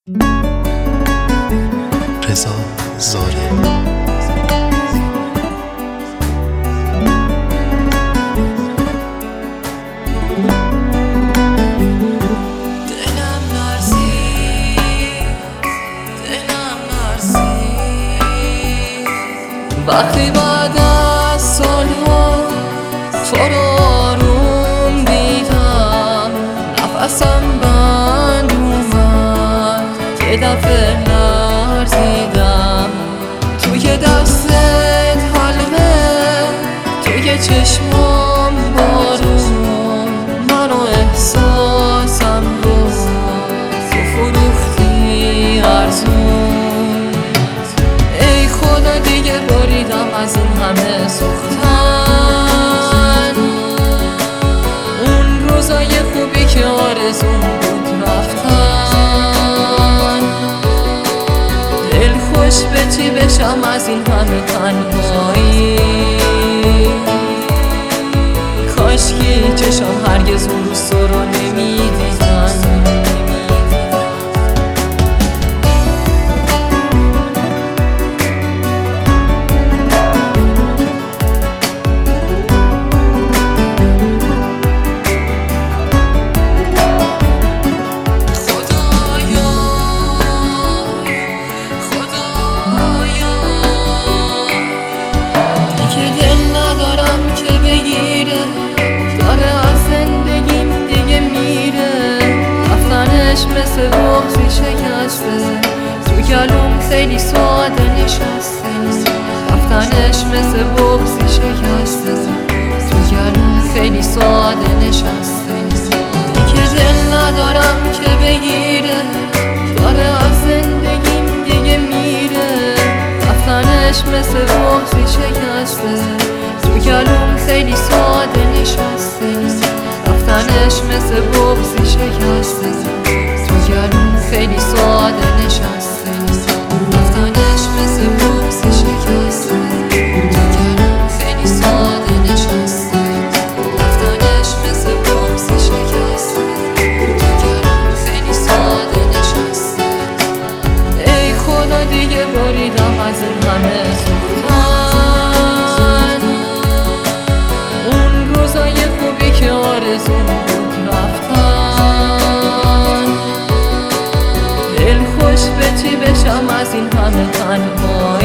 رضا زاره. وقتی بعد از سالها تو رو آروم دیدم، نفسم بند اومد، یه دفعه لرزیدم. توی دستت حلقه، توی چشمام بارون، منو احساسم رو تو فروختی ارزون. ای خدا دیگه بریدم از این همه سوختن، اون روزای خوبی که آرزون بود رفتن. دل خوش به چی بشم از این همه تنهایی، کاشکی چشم هرگز اون روز تو رو نمیدیدن. مثل بغضی شکسته، تو گلوم خیلی ساده نشسته. رفتنش مثل بغضی شکسته، تو گلوم خیلی ساده نشسته. دیگه دل ندارم که بگیره، داره از زندگیم دیگه میره. رفتنش مثل بغضی شکسته، تو گلوم خیلی ساده نشسته. رفتنش مثل بغضی شکسته، گلوم خیلی ساده نشسته. رفتنش مثل بغض شکسته، گلوم خیلی ساده نشسته. رفتنش مثل بغض شکسته، گلوم خیلی ساده نشسته. ای خدا دیگه بریدم از این همه سوختن، اون روزای خوبی که آرزون بود رفتن. به چی بشم از این همه تنها